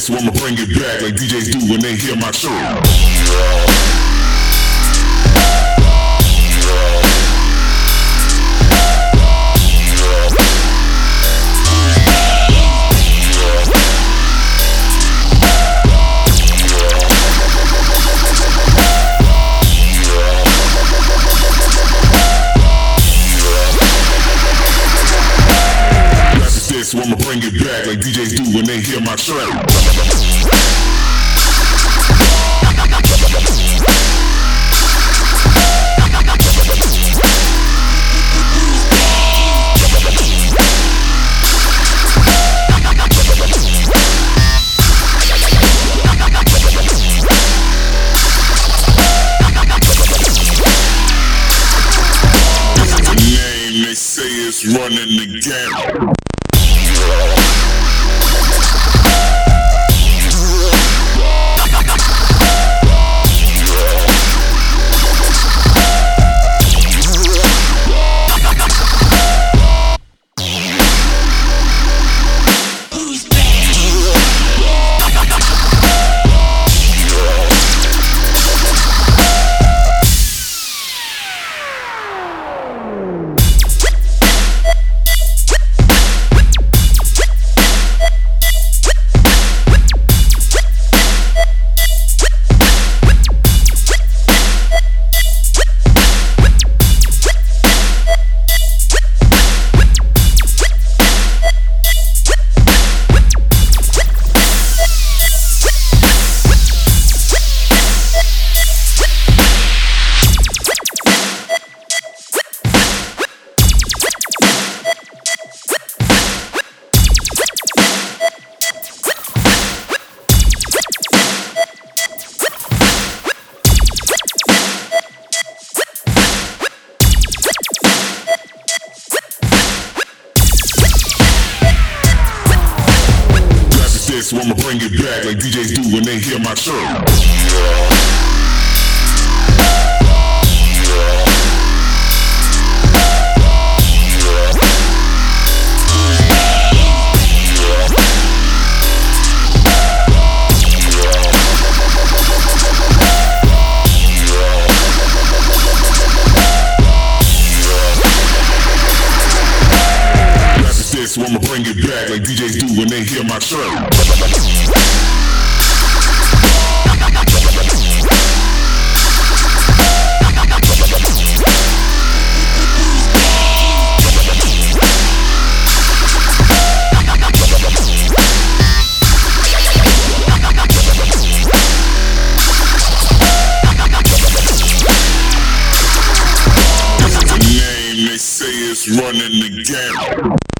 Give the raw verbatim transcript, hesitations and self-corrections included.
this, I'ma bring it back like D Js do when they hear my show. So I'ma bring it back like D Js do when they hear my track. This is the name they say it's running the game. So I'ma bring it back like D Js do when they hear my track. So I'ma bring it back like D Js do when they hear my track. This is the name they say it's running the game.